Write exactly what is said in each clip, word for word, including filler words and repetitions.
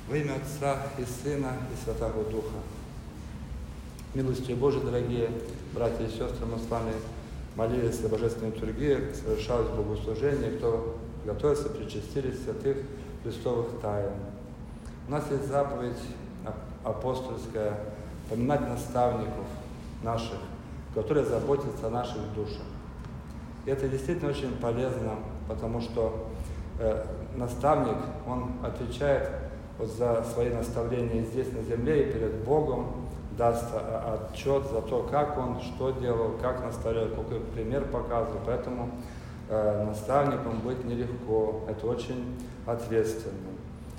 Во имя Отца и Сына и Святого Духа. Милостью Божией, дорогие братья и сестры, мы с вами молились о Божественной литургии, совершалось богослужение, кто готовился, причастились святых Христовых тайн. У нас есть заповедь апостольская поминать наставников наших, которые заботятся о наших душах. И это действительно очень полезно, потому что э, наставник, он отвечает вот за свои наставления здесь на земле и перед Богом, даст отчет за то, как он, что делал, как наставлял, какой пример показывал. Поэтому э, наставником быть нелегко, это очень ответственно.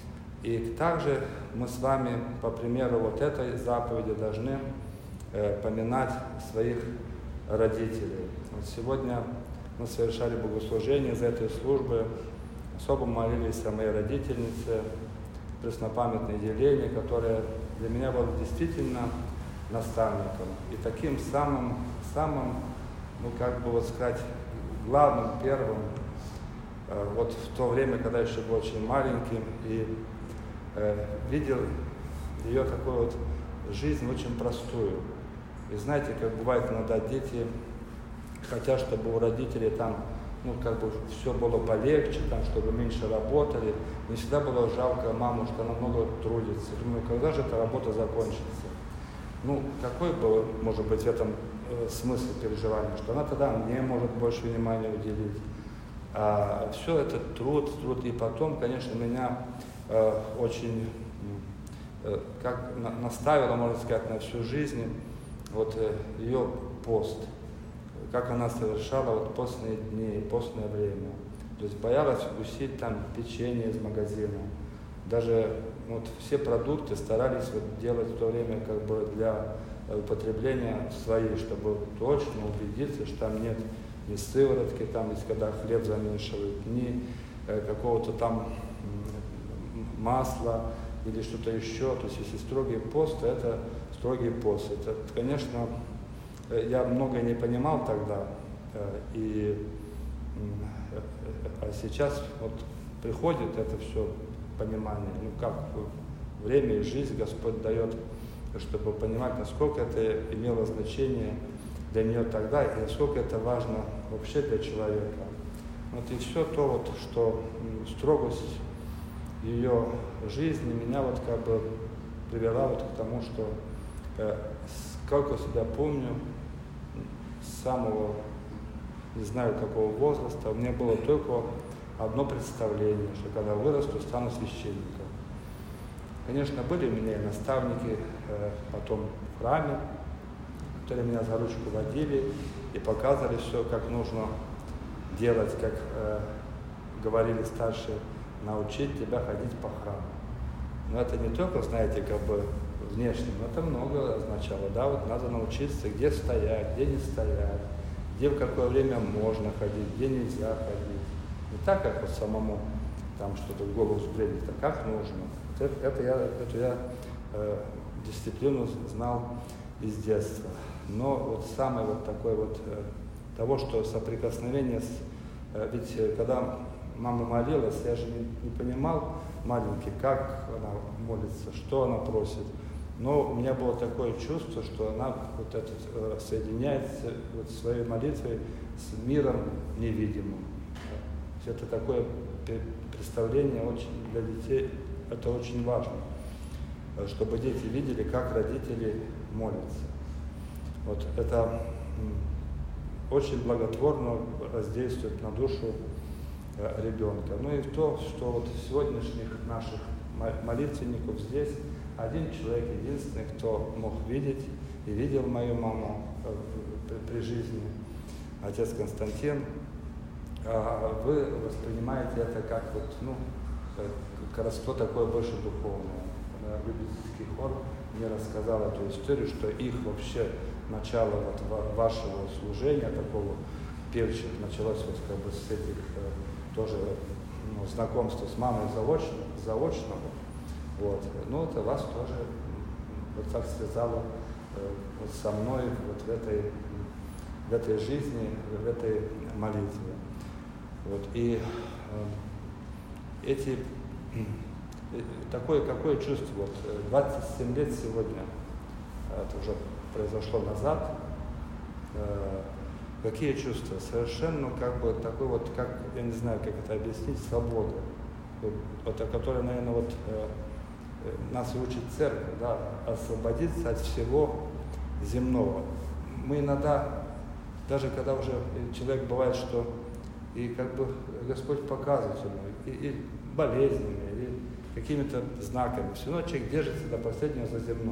И также мы с вами, по примеру вот этой заповеди, должны э, поминать своих родителей. Вот сегодня мы совершали богослужение из этой службы, особо молились о моей родительнице, преснопамятной Елене, которая для меня была действительно наставником. И таким самым, самым, ну как бы вот сказать, главным, первым, э, вот в то время, когда я еще был очень маленьким, и э, видел ее такую вот жизнь очень простую. И знаете, как бывает иногда дети хотят, чтобы у родителей там, ну, как бы все было полегче, там, чтобы меньше работали. Не всегда было жалко маму, что она много трудится. Думаю, когда же эта работа закончится? Ну, какой был, может быть, в этом э, смысл переживания? Что она тогда мне может больше внимания уделить. А все это труд, труд. И потом, конечно, меня э, очень э, как на, наставило, можно сказать, на всю жизнь вот э, ее пост. Как она совершала вот постные дни, постное время. То есть боялась вкусить там печенье из магазина. Даже вот все продукты старались вот делать в то время как бы для употребления свои, чтобы точно убедиться, что там нет ни сыворотки, там есть когда хлеб замешивают, ни э, какого-то там масла или что-то еще. То есть если строгий пост, то это строгий пост. Это, конечно, я многое не понимал тогда, и а сейчас вот приходит это все понимание, ну как время и жизнь Господь дает, чтобы понимать, насколько это имело значение для нее тогда, и насколько это важно вообще для человека. Вот и все то, вот, что строгость ее жизни меня вот как бы привела вот к тому, что сколько себя помню, с самого, не знаю какого возраста, у меня было только одно представление, что когда вырасту, стану священником. Конечно, были у меня и наставники э, потом в храме, которые меня за ручку водили и показывали все, как нужно делать, как э, говорили старшие, научить тебя ходить по храму. Но это не только, знаете, как бы внешне, но это много означало, да, вот надо научиться, где стоять, где не стоять, где в какое время можно ходить, где нельзя ходить. Не так, как вот самому там что-то в голову сбредить, а как нужно. Вот это, это я, эту я э, дисциплину знал из детства. Но вот самое вот такое вот э, того, что соприкосновение с... Э, ведь э, когда мама молилась, я же не, не понимал, маленький, как она молится, что она просит. Но у меня было такое чувство, что она вот этот, э, соединяется вот своей молитвой с миром невидимым. Это такое представление очень для детей, это очень важно, чтобы дети видели, как родители молятся. Вот это очень благотворно воздействует на душу э, ребенка. Ну и то, что вот сегодняшних наших молитвенников здесь один человек, единственный, кто мог видеть и видел мою маму при, при жизни, отец Константин. А вы воспринимаете это как вот, ну, как раз то такое больше духовное. Любительский хор мне рассказал эту историю, что их вообще начало вот вашего служения, такого певчих, началось вот как бы с этих тоже ну, знакомства с мамой заочно, заочного. Вот. Ну, это вас тоже вот так связало э, вот со мной вот в этой, в этой жизни, в этой молитве. Вот. И э, эти такое какое чувство, вот двадцать семь лет сегодня, это уже произошло назад, какие чувства? Совершенно как бы такой вот, как, я не знаю, как это объяснить, свобода, вот, о которой, наверное, вот нас учит церковь, да, освободиться от всего земного. Мы иногда, даже когда уже человек бывает, что и как бы Господь показывает ему, и, и болезнями, и какими-то знаками, все равно человек держится до последнего за земное.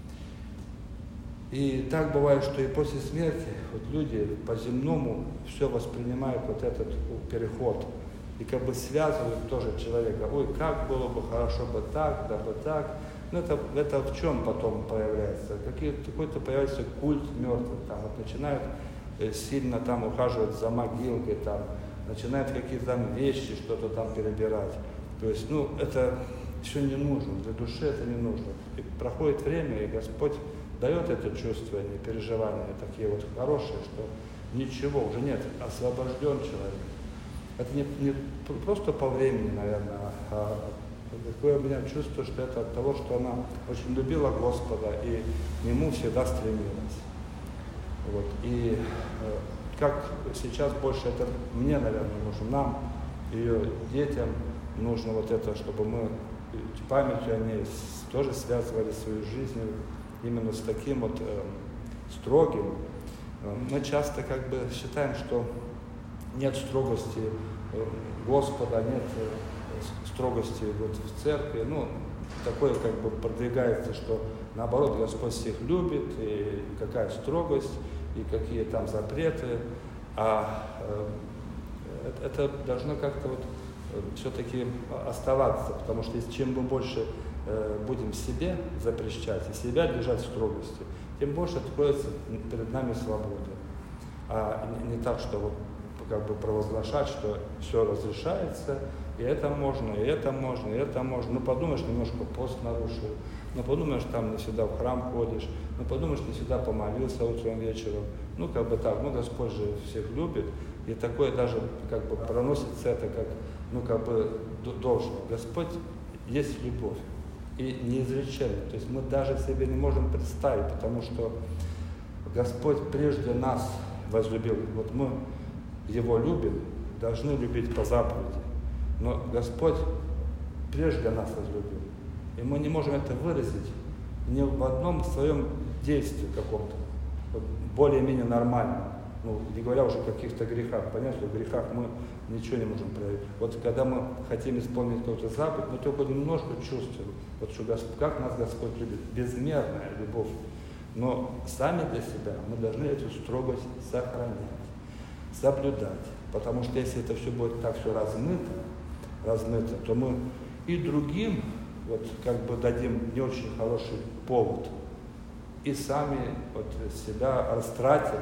И так бывает, что и после смерти вот люди по-земному все воспринимают вот этот переход. И как бы связывают тоже человека. Ой, как было бы хорошо бы так, да бы так. Ну это, это в чем потом появляется? Какой-то появляется культ мертвых. Там вот начинают сильно там ухаживать за могилкой, там, начинают какие-то там вещи, что-то там перебирать. То есть, ну, это все не нужно, для души это не нужно. И проходит время, и Господь дает это чувствование, переживания такие вот хорошие, что ничего, уже нет, освобожден человек. Это не, не просто по времени, наверное, а такое у меня чувство, что это от того, что она очень любила Господа и к Нему всегда стремилась. Вот. И э, как сейчас больше это мне, наверное, нужно, нам, ее детям нужно вот это, чтобы мы памятью о ней тоже связывали свою жизнь именно с таким вот э, строгим. Мы часто как бы считаем, что нет строгости э, Господа, нет э, строгости вот в церкви. Ну, такое как бы продвигается, что наоборот Господь всех любит, и какая строгость, и какие там запреты. А э, это должно как-то вот э, все-таки оставаться, потому что если чем мы больше э, будем себе запрещать и себя держать в строгости, тем больше откроется перед нами свобода. А не, не так, что вот как бы провозглашать, что все разрешается, и это можно, и это можно, и это можно. Ну подумаешь, немножко пост нарушил, ну подумаешь, там не всегда в храм ходишь, ну подумаешь, не всегда помолился утром, вечером. Ну как бы так, ну Господь же всех любит, и такое даже как бы проносится это как, ну как бы должно. Господь есть любовь, и неизреченно. То есть мы даже себе не можем представить, потому что Господь прежде нас возлюбил. Вот мы Его любим, должны любить по заповеди. Но Господь прежде нас возлюбил. И мы не можем это выразить ни в одном своем действии каком-то, вот, более-менее нормальном. Ну, не говоря уже о каких-то грехах. Понятно, что в грехах мы ничего не можем проявить. Вот когда мы хотим исполнить какую-то заповедь, мы только немножко чувствуем, вот, что Господь, как нас Господь любит. Безмерная любовь. Но сами для себя мы должны эту строгость сохранять, соблюдать. Потому что если это все будет так все размыто, размыто, то мы и другим вот как бы дадим не очень хороший повод. И сами вот себя растратим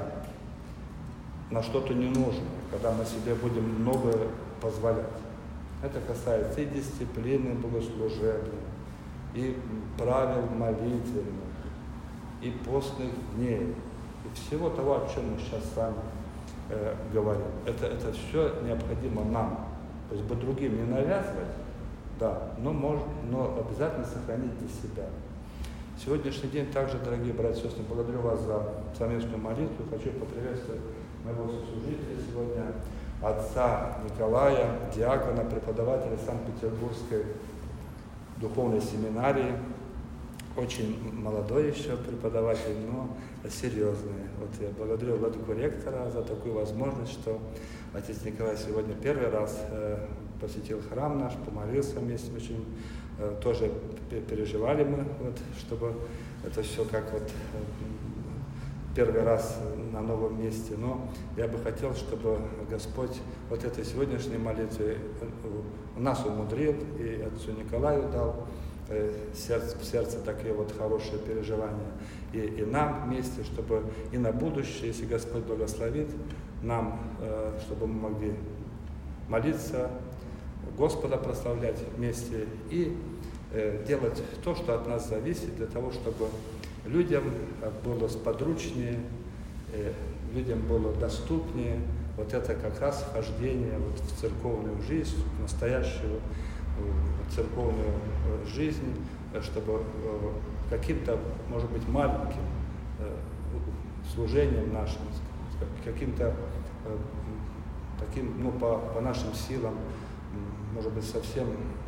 на что-то ненужное, когда мы себе будем многое позволять. Это касается и дисциплины богослужебной, и правил молитвенных, и постных дней, и всего того, о чем мы сейчас с вами э, говорим. Это, это все необходимо нам. То есть бы другим не навязывать, да, но, может, но обязательно сохранить для себя. Сегодняшний день также, дорогие братья и сестры, благодарю вас за совместную молитву. Хочу поприветствовать моего сослужителя сегодня, отца Николая, диакона, преподавателя Санкт-Петербургской духовной семинарии. Очень молодой еще преподаватель, но серьезный. Вот я благодарю владыку ректора за такую возможность, что отец Николай сегодня первый раз э, посетил храм наш, помолился вместе, очень э, тоже переживали мы, вот, чтобы это все как вот э, первый раз на новом месте. Но я бы хотел, чтобы Господь вот этой сегодняшней молитве нас умудрил и отцу Николаю дал сердце, в сердце такие вот хорошие переживания. И, и нам вместе, чтобы и на будущее, если Господь благословит, нам, э, чтобы мы могли молиться, Господа прославлять вместе и э, делать то, что от нас зависит, для того, чтобы людям было сподручнее, э, людям было доступнее вот это как раз вхождение вот в церковную жизнь, в настоящую церковную жизнь, чтобы каким-то, может быть, маленьким служением нашим, каким-то таким, ну, по, по нашим силам, может быть, совсем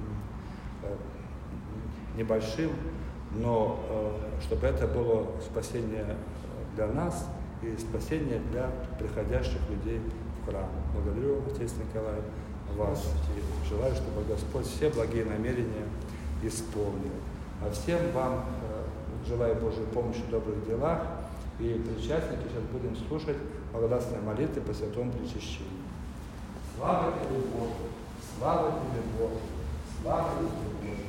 небольшим, но чтобы это было спасение для нас и спасение для приходящих людей в храм. Благодарю, отец Николай, вас и желаю, чтобы Господь все благие намерения исполнил. А всем вам желаю Божьей помощи в добрых делах, и причастники сейчас будем слушать благодарственные молитвы по святому причащению. Слава тебе, Боже! Слава тебе, Боже! Слава тебе, Боже!